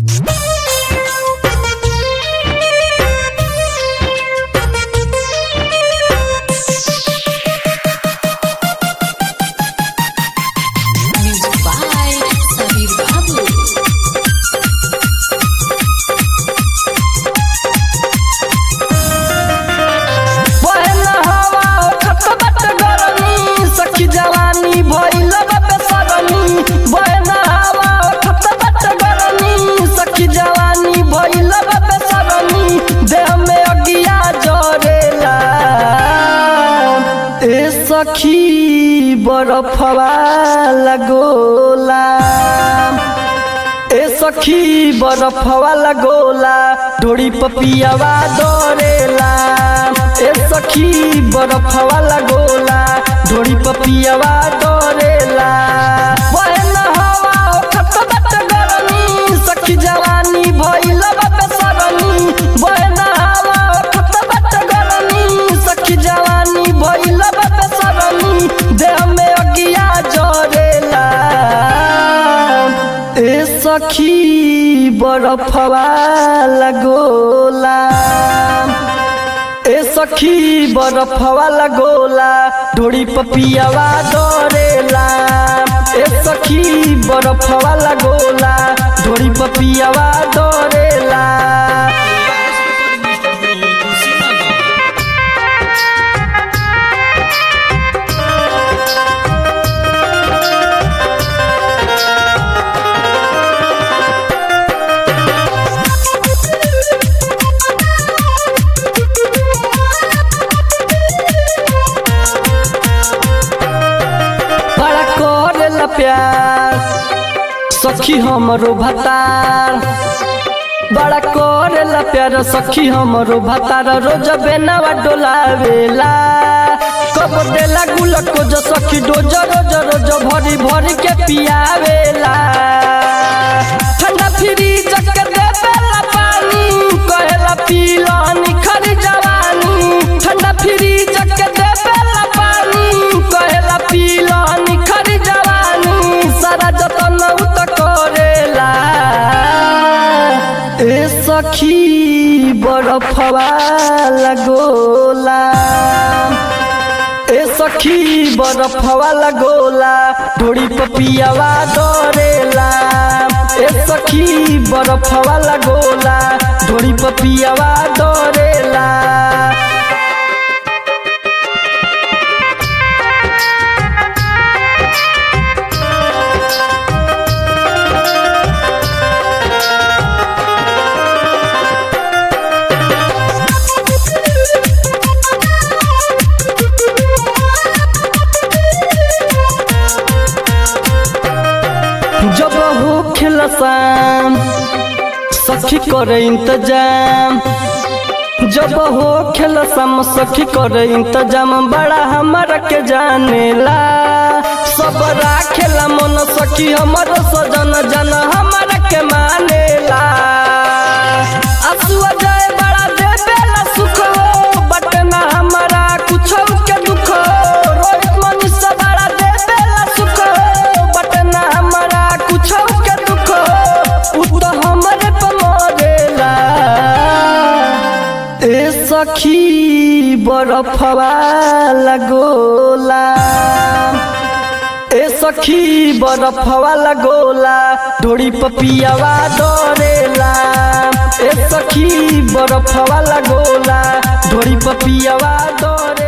सखी बरफवा लगोला ए सखी बरफवा लगोला ढोड़ी पपियावा दौड़ेला ए सखी बरफवा लगोला ढोड़ी पपियावा दौड़ेला सखी जवानी भइल बेसरनी बहना हवा खतबत गरनी सखी जवानी भइल बेसरनी देह में अगिया जरेला ए सखी बरफवा लगोला ए सखी बरफवा लगोला ढोड़ी पपियावा दौड़ेला ए सखी बरफवा लगोला ढोड़ी पपियावा दौड़ेला बड़ा करेला प्यार सखी हमरो भतार बड़ा करेला प्यार सखी हमरो भतार रोज बेनावा डोलावेला कब देला गुलको जो सखी डोज रोज रोज भरी भरी के पियावेला ठंडा फ्रिज के देवेला पानी कहेला पीला निखर जवानी ठंडा फ्रिज के देवेला पानी कहेला पीला निखर जवानी सारा जतन उत करेला ए सखी बरफवा लगोला ए सखी बरफवा लगोला ढोड़ी पपियावा दौड़ेला ए सखी बरफवा लगोला ढोड़ी पपियावा दौड़ेला जब हो खिलसान सखी करे इंतजाम जब हो खिलसान सखी करे इंतजाम बड़ा हमारा के जानेला सब राखेला मन सखी हमर सजन जन हमारा के मानेला आंसुआ जाए बड़ा देवेला सुख हो बट ना हमारा कुछ के दुख हो रोहित मनीषा बड़ा देवेला सुख हो बट ना हमारा कुछ के दुख हो उ तो हमरे पे मरेला ए सखी बरफवा लगोला ए सखी बरफवा लगोला ढोड़ी पपियावा दौड़ेला ए सखी बरफवा लगोला ढोड़ी पपियावा दौड़ेला।